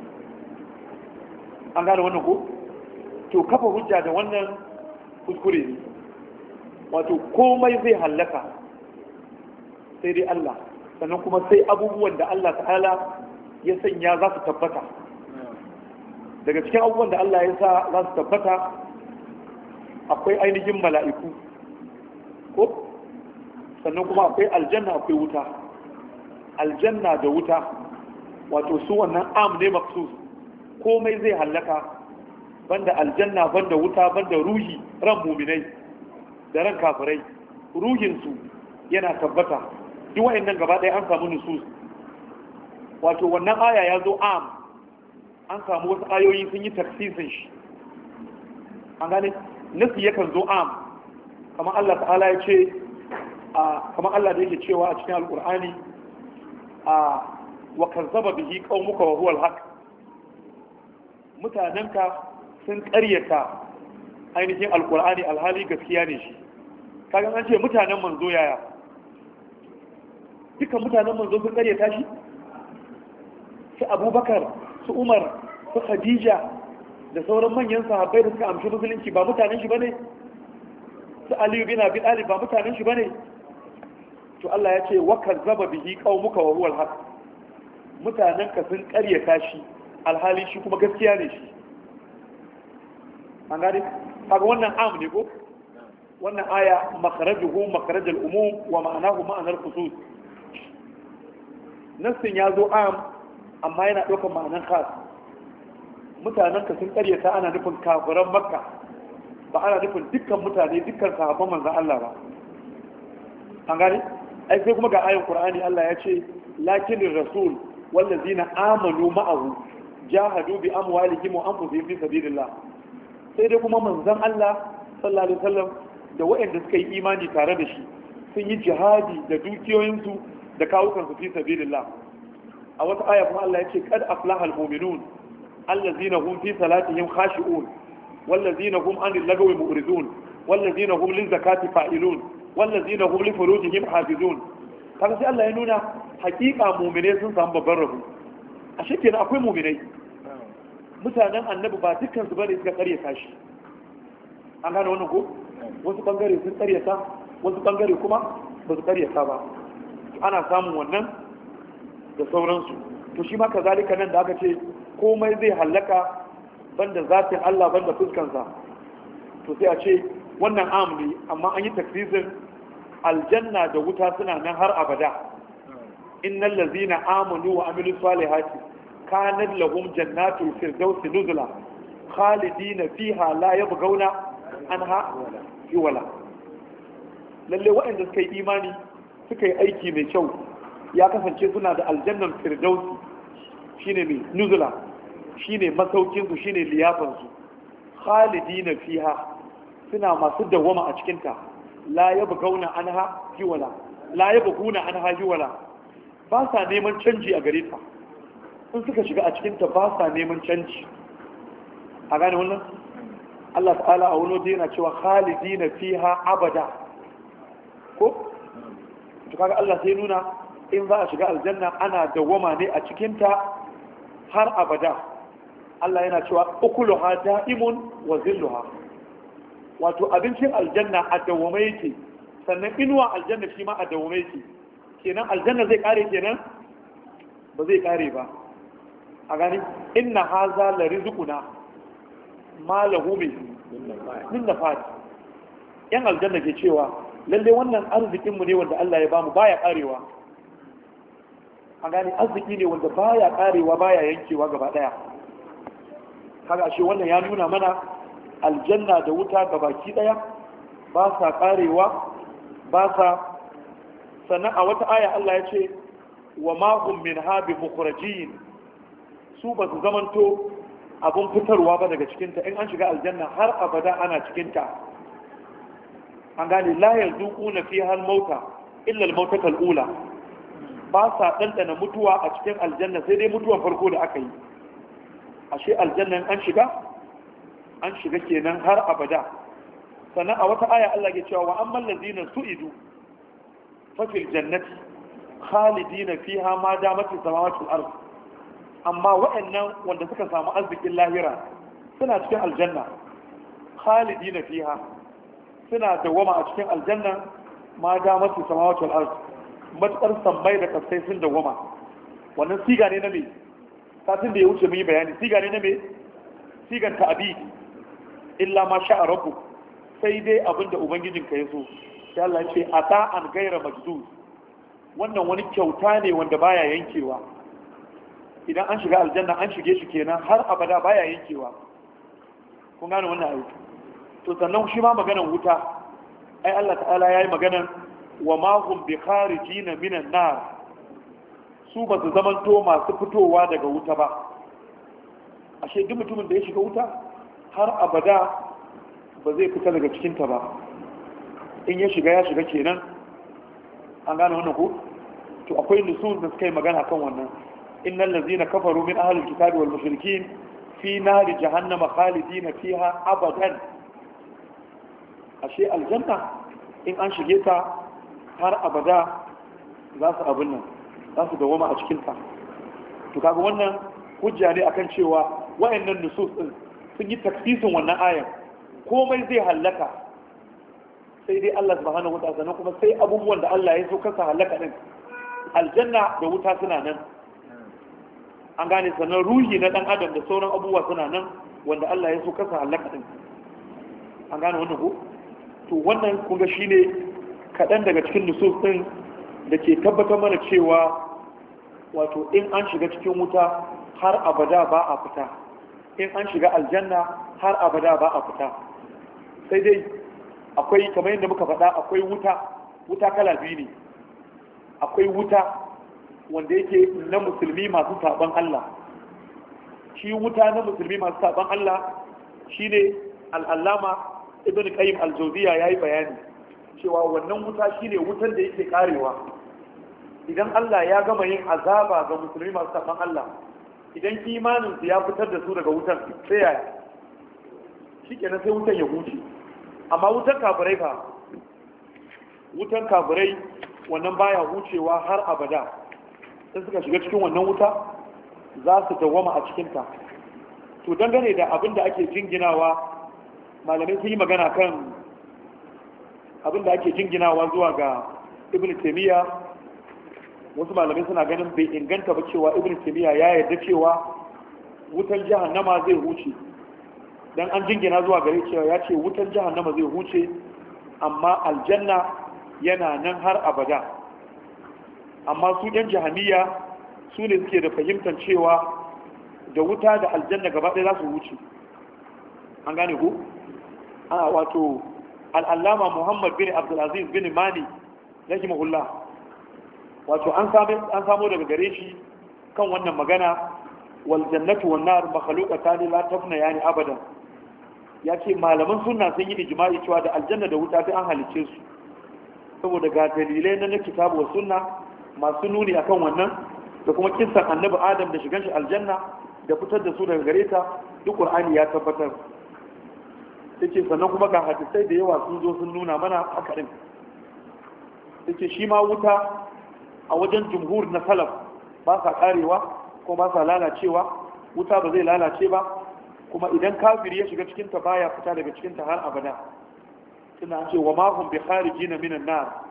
an gane wannan ko to kafa hujja da wannan kuskure ne wato komai zai halaka sai dai Allah sannan kuma sai abubuwan da Allah ta'ala ya sanya za su tabbata daga cikin abubuwan da Allah ya sa za su tabbata akwai ainihin mala'iku ko sannan kuma akwai aljanna akwai wuta aljanna da wuta wato su wannan am ne maksus komai zai hallaka banda aljanna banda wuta banda ruhi ran muminai da ran kafirai ruhinsu yana tabbata duk wa'annan gaba ɗaya an samu nusus wato wannan aya ya zo am an samu wasu ayoyi sun yi taksisin shi an gane nasi yakan zo am kamar Allah ta'ala ya ce kamar Allah da yake cewa a cikin alkur'ani a wa kazzaba bihi qaumuka wa huwa al-haq mutanenka sun ƙaryata ainihin alkur'ani alhali gaskiya ne shi kaga an ce mutanen manzo yaya dukkan mutanen manzo sun ƙaryata shi su abubakar su umar su khadija da sauran manyan sahabbai da suka amshi musulunci ba mutanen shi bane su aliyu bin abi talib ba mutanen shi bane to Allah ya ce wa kazzaba bihi qaumuka wa huwa al-haq mutanenka sun ƙaryata shi alhali shi kuma gaskiya ne shi an gani kaga wannan am ne ko wannan aya makharajuhu makharajal umum wa ma'anahu ma'anar khusus nassin ya zo am amma yana ɗaukar ma'anar khas mutanen ka sun ƙaryata ana nufin kafiran makka ba ana nufin dukkan mutane dukkan sahabban manzon Allah ba an gani ai sai kuma ga ayin qur'ani Allah ya ce lakinir rasul wallazina amanu ma'ahu jahadu bi amwalihim wa anfusihim fi sabilillah sai dai kuma manzon Allah sallallahu alaihi wasallam da waɗanda suka yi imani tare da shi sun yi jihadi da dukiyoyinsu da kawukan su fi sabilillah a wata aya kuma Allah yake kad aflaha almu'minun allazina hum fi salatihim khashi'un wallazina hum anil lagwi mu'ridun wallazina hum lizakati fa'ilun wallazina hum li furujihim hafizun kaga sai Allah ya nuna hakika mu'mine sun samu babban rabo a shekenan akwai mu'minai mutanen annabi ba dukkan su bane suka karyata shi an gane wannan ko wasu bangare sun karyata wasu bangare kuma ba su karyata ba ana samun wannan da sauransu to shi ma kazalika nan da aka ce komai zai hallaka banda zatin Allah banda fuskansa to sai a ce wannan am ne amma an yi takririn aljanna da wuta suna nan har abada innal ladzina amanu wa amilus salihati kanar lahum jannatul firdausi nuzula khalidina fiha la yabghuna anha wala. lalle waɗanda suka yi imani suka yi aiki mai kyau ya kasance suna da aljannan firdausi shine mai nuzula shine masaukin su shine liyafan su khalidina fiha suna masu dawama a cikin ta la yabghuna anha wala la yabghuna anha wala ba sa neman canji a gare ta in suka shiga a cikin ta ba sa neman canji a gane wannan Allah ta'ala a wani yana cewa khalidina fiha abada ko to kaga Allah sai nuna in za a shiga aljanna ana dawama ne a cikin ta har abada Allah yana cewa ukuluha da'imun wa zilluha wato abincin aljanna a dawwame yake sannan inuwa aljanna shi ma a dawwame yake kenan aljanna zai kare kenan ba zai kare ba a gani inna haza la rizquna ma lahu min nafad yan aljanna ke cewa lalle wannan arzikin mu ne wanda Allah ya bamu baya karewa a gani arziki ne wanda baya karewa baya yankewa gaba daya kaga ashe wannan ya nuna mana aljanna da wuta gabaki daya ba sa karewa ba sa sannan a wata aya Allah ya ce wa ma hum min habi mukhrajin su ba su zamanto abun fitarwa ba daga cikinta in an shiga aljanna har abada ana cikinta an gane la yazuquna fiha al-mauta illa al-mautata al-ula ba sa dandana mutuwa a cikin aljanna sai dai mutuwan farko da aka yi ashe aljanna an shiga an shiga kenan har abada sannan a wata aya Allah ya cewa wa amman ladina su'idu fa fil jannati khalidina fiha ma damat as-samawati wal ard amma wa'annan wanda suka samu arzikin lahira suna cikin aljanna khalidina fiha suna dawama a cikin aljanna ma damat as-samawati wal ard matsar sammai da kasai sun dawama wannan siga ne na me satin da ya wuce mun yi bayani siga ne na me sigan ta'abid illa ma sha'a rabbuk sai dai abinda ubangijinka ya so sai Allah ya ce ata an gaira majdud wannan wani kyauta ne wanda baya yankewa idan an shiga aljanna an shige shi kenan har abada baya yankewa kun gane wannan ayi to sannan shi ma maganan wuta ai Allah ta'ala yayi maganan wa ma hum bi kharijin minan nar su ba su zamanto masu fitowa daga wuta ba ashe duk mutumin da ya shiga wuta har abada ba zai fita daga cikinta ba in ya shiga ya shiga kenan an gane wannan ko to akwai nusus da suka yi magana kan wannan innal ladzina kafaru min ahlil kitabi wal mushrikin fi nari jahannama khalidina fiha abadan ashe aljanna in an shige ta har abada za su abin nan za su dawoma a cikinta to kaga wannan hujja ne akan cewa wayannan nusus din sun yi taksisin wannan ayan komai zai hallaka sai dai Allah subhanahu wataala sannan kuma sai abubuwan da Allah ya so kasa hallaka din aljanna da wuta suna nan an gane sannan ruhi na dan adam da sauran abubuwa suna nan wanda Allah ya so kasa hallaka din an gane wannan ko to wannan kun ga shine kadan daga cikin nusus din da ke tabbatar mana cewa wato in an shiga cikin wuta har abada ba a fita in an shiga aljanna har abada ba a fita sai dai akwai kamar yadda muka faɗa akwai wuta wuta kala biyu ne akwai wuta wanda yake na musulmi masu saban Allah shi wuta na musulmi masu saban Allah shine al-allama ibn qayyim al-jawziya yayi bayani cewa wannan wuta shine wutan da yake karewa idan Allah ya gama yin azaba ga musulmi masu saban Allah idan imanin su ya fitar da su daga wutan sai yaya shikenan sai wutan ya huce amma wutan kafirai fa wutan kafirai wannan baya hucewa har abada sai suka shiga cikin wannan wuta za su dawama a cikinta to dangane da abin da ake jinginawa malamai sun yi magana kan abin da ake jinginawa zuwa ga ibn taymiya wasu malamai suna ganin bai inganta ba cewa ibn taymiya ya yarda cewa wutan jahannama zai huce dan an jingina zuwa gare cewa ya ce wutan jahannama zai huce amma aljanna yana nan har abada amma su ɗan jahamiya su ne suke da fahimtar cewa da wuta da aljanna gaba ɗaya za su wuce. An gane ku? A wato al'allama Muhammad bin Abdulaziz bin Mani rahimahullah, wato an samo daga gare shi kan wannan magana, wal jannatu wan nar makhluqatan la tafna yani abadan. Ya ce malaman sunna sun yi ijma'i cewa da aljanna da wuta sai an halice su, saboda ga dalilai na kitabu wa sunna masu nuni akan wannan, da kuma kissan annabi Adam da shigan shi aljanna da fitar da su daga gare ta, duk Qur'ani ya tabbatar. Yace sannan kuma ga hadisai da yawa sun zo sun nuna mana haka din. Yace shi ma wuta a wajen jumhur na salaf ba sa karewa ko ba sa lalacewa, wuta ba zai lalace ba, kuma idan kafiri ya shiga cikinta baya fita daga cikinta har abada. Suna ce wa ma hum bi kharijina minan nar.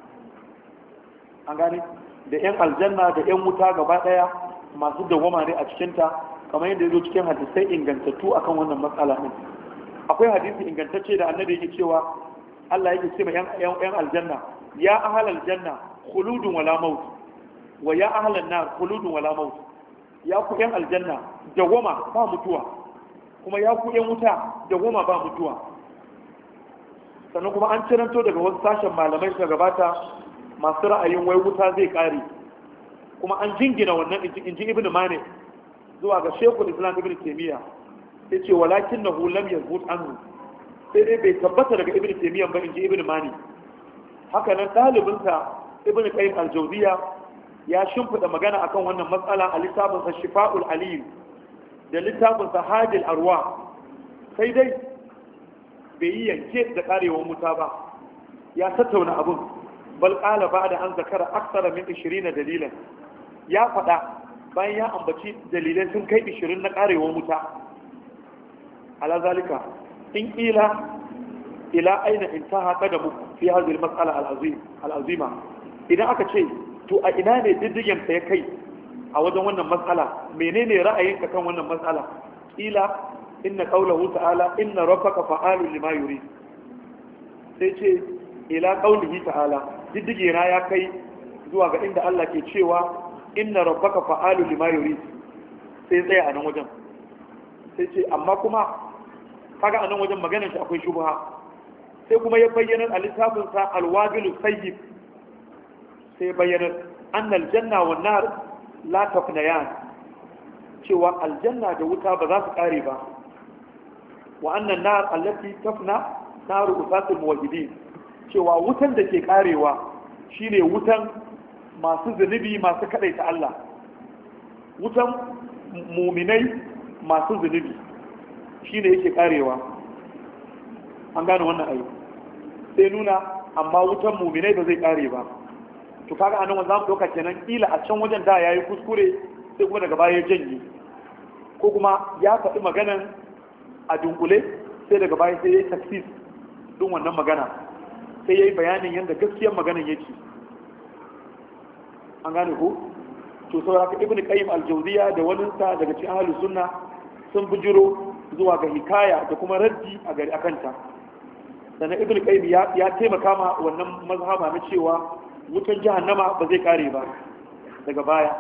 An gane da yan aljanna da yan wuta gaba daya masu dawama ne a cikinta, kamar yadda yazo cikin hadisai ingantattu akan wannan matsala din. Akwai hadisi ingantacce da annabi yake cewa Allah yake ce ma yan yan aljanna, ya ahlal janna khuludun wala maut wa ya ahlan nar khuludun wala maut. Ya ku yan aljanna dawama ba mutuwa, kuma ya ku yan wuta dawama ba mutuwa. Sannan kuma an ciranto daga wasu sashen malamai suka gabata masu ra'ayin wai wuta zai kare, kuma an jingina wannan inji ibn Mane zuwa ga Sheikhul Islam Ibn Taymiyyah, sai ce walakinahu lam yazbut anhu, sai dai bai tabbata daga Ibn Taymiyyah ba inji ibn Mane. Haka nan dalibinsa Ibn Qayyim al-Jawziyya ya shimfida magana akan wannan matsala a littafinsa Shifa'ul Alim da littafinsa Hadil Arwa, sai dai bai yi yanke da karewar wuta ba, ya tattauna abin. Bal qala ba'da an zakara aksara min ishirin dalilan, ya faɗa bayan ya ambaci dalilai sun kai ishirin na karewar wuta. Ala zalika in ila ila aina intaha qadamu fi hadhihi al-mas'ala al-azim al-azima, idan aka ce to a ina ne diddigen sa ya kai a wajen wannan matsala, menene ra'ayinka kan wannan matsala? Ila inna qawluhu ta'ala inna rabbaka fa'alun lima yurid, sai ce ila qawlihi ta'ala, diddige na ya kai zuwa ga inda Allah ke cewa inna rabbaka fa'alun lima yurid, sai tsaya a nan wajen. Sai ce amma kuma kaga a nan wajen maganar shi akwai shubha, sai kuma ya bayyana a littafin sa al-wabil sayyid, sai bayyana annal janna wan nar la tafnayan, cewa aljanna da wuta ba za su kare ba. Wa annan nar allati tafna naru usatul muwahhidin, cewa wutan da ke karewa shine wutan masu zunubi masu kadaita Allah, wutan muminai masu zunubi shine yake karewa. An gane wannan ayi, sai nuna amma wutan muminai ba zai kare ba. To kaga anan wanda zamu doka kenan kila a can wajen da yayi kuskure sai kuma daga baya ya janye, ko kuma ya faɗi maganan a dunkule sai daga baya sai yayi taksis din wannan magana, sai yayi bayanin yanda gaskiyar maganan yake. An gane ko? To saboda haka Ibn Qayyim al-Jawziyya da wani sa daga cikin ahlus sunna sun bujiro zuwa ga hikaya da kuma raddi a gari akanta. Sannan Ibn Qayyim ya, ya taimaka ma wannan mazhaba na cewa wutan jahannama ba zai kare ba daga baya.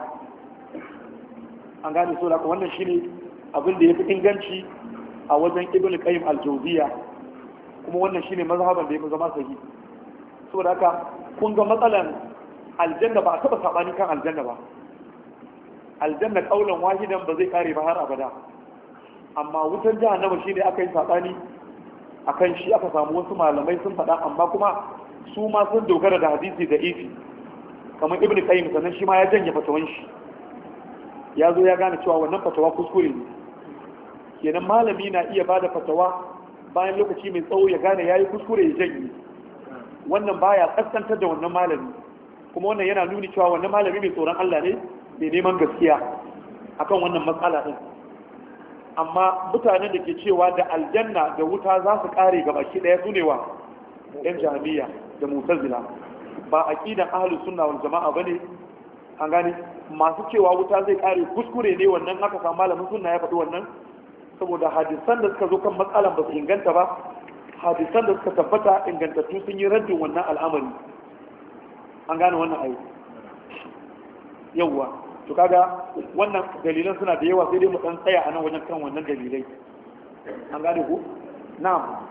An gane so da wannan shine abin da yafi inganci a wajen Ibn Qayyim al-Jawziyya, kuma wannan shine mazhaban da yafi zama sahihi. Saboda haka kun ga matsalan aljanna ba a taba sabani kan aljanna ba. Aljanna kaulan wahidan ba zai kare ba har abada. Amma wutan jahannama shine aka yi sabani akan shi, aka samu wasu malamai sun faɗa, amma kuma su ma sun dogara da hadisi da ifi kamar Ibn Qayyim, sannan shi ma ya janye fatawan shi, ya zo ya gane cewa wannan fatawa kuskure ne. Kenan malami na iya bada fatawa bayan lokaci mai tsawo ya gane yayi kuskure ya janye, wannan baya kaskantar da wannan malami, kuma wannan yana nuni cewa wannan malami mai tsoron Allah ne, mai neman gaskiya akan wannan matsala din. Amma mutanen da ke cewa da aljanna da wuta za su kare ga baki daya su ne wa yan jami'a da mutazila, ba aqidan ahlus sunna wal jama'a bane. An gane masu cewa wuta zai kare kuskure ne wannan, aka samu malamin sunna ya faɗi wannan, saboda hadisan da suka zo kan matsalan ba su inganta ba, hadisan da suka tabbata ingantattu sun yi raddin wannan al'amari. An gane wannan ayi yawwa to kaga wannan dalilan suna da yawa sai dai mu dan tsaya a nan wajen kan wannan dalilai an gane ku na'am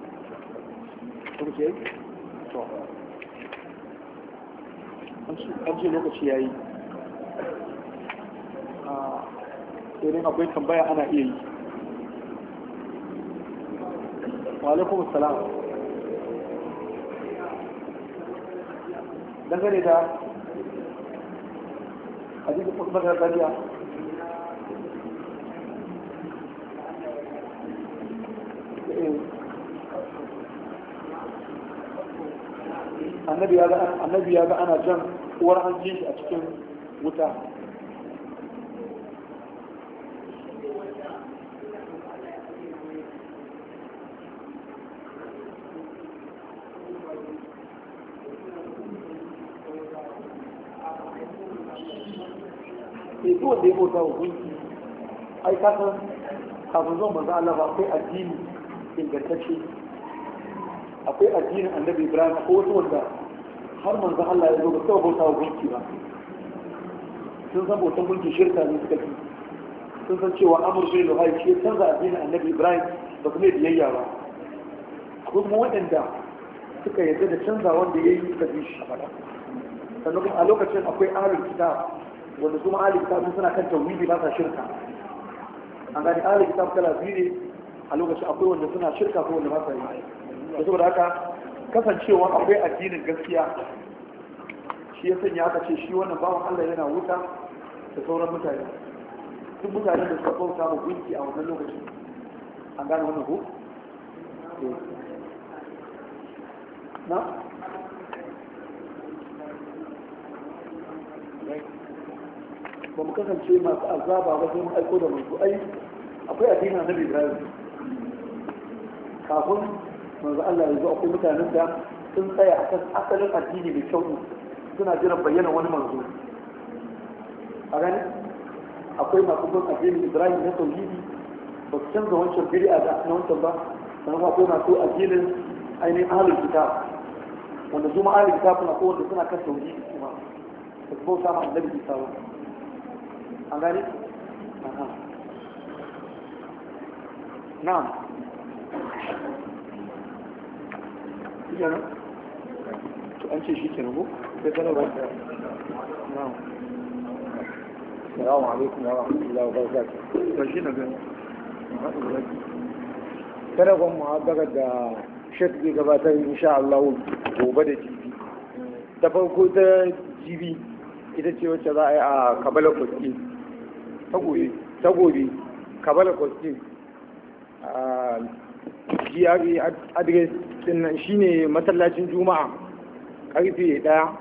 okay to an ce lokaci yayi a sai dai akwai tambaya ana iya yi wa alaikum assalam dangane da hadisin Usman da Zariya annabi ya ga annabi ya ga ana jan uwar hanjin shi a cikin wuta sai wanda ya bauta wa gunki ai ka san kafin zuwa manzo Allah ba akwai addini ingantacce akwai addinin annabi Ibrahim ko wasu wanda har manzo Allah ya zo ba sai bauta wa gunki ba sun san bautan gunki shirka ne suka fi sun san cewa amur bai luhai shi canza addinin annabi Ibrahim ba su mai biyayya ba akwai kuma waɗanda suka yarda da canza wanda ya yi suka bi shi sannan kuma a lokacin akwai ahlul kitab wanda kuma ahli kitab suna kan tauhidi ba sa shirka an gani ahli kitab kala biyu ne a lokacin akwai wanda suna shirka ko wanda ba sa yi da saboda haka kasancewa akwai addinin gaskiya shi ya sanya aka ce shi wannan bawan Allah yana wuta da sauran mutane duk mutanen da suka bauta ma gunki a wannan lokacin an gane wannan ko na ba mu kasance masu azaba ba sai mun aiko da manzo ai akwai addinin annabi Ibrahim kafin manzo Allah ya zo akwai mutanen da sun tsaya akan asalin addini mai kyau suna jiran bayyana wani manzo a gani akwai masu bin addinin Ibrahim na tauhidi ba su canza wancan bid'a da na wancan ba sannan akwai masu addinin ainihin ahlul kitab wanda su ma ahlul kitab suna ko wanda suna kan tauhidi kuma ba su bauta ma annabi Isa ba an gani? na'am shi kenan? to an ce shi kenan ko? sai sanar ba na'am salamu alaikum wa rahmatullahi wa barakatuh ba shi na gani kada kwan muhabbarar da shek zai gabatar insha Allah gobe da jibi ta farko ta jibi ita ce wacce za a yi a kabala kwaski ta gobe kabala kwaski a G R A address din nan shine masallacin juma'a karfe daya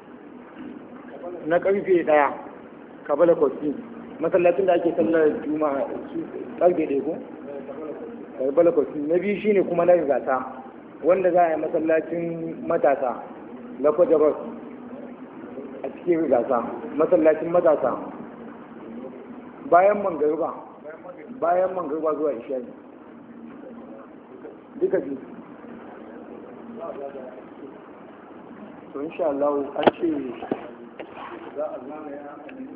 na karfe daya kabala kwaski masallacin da ake sallar juma'a karfe daya ko kabala kwaski na biyu shine kuma na rigata wanda za a yi masallacin matasa lakwajabar a cikin rigasa masallacin matasa bayan mangariba bayan mangariba zuwa ishari duka ji to insha Allah an ce za a zama ya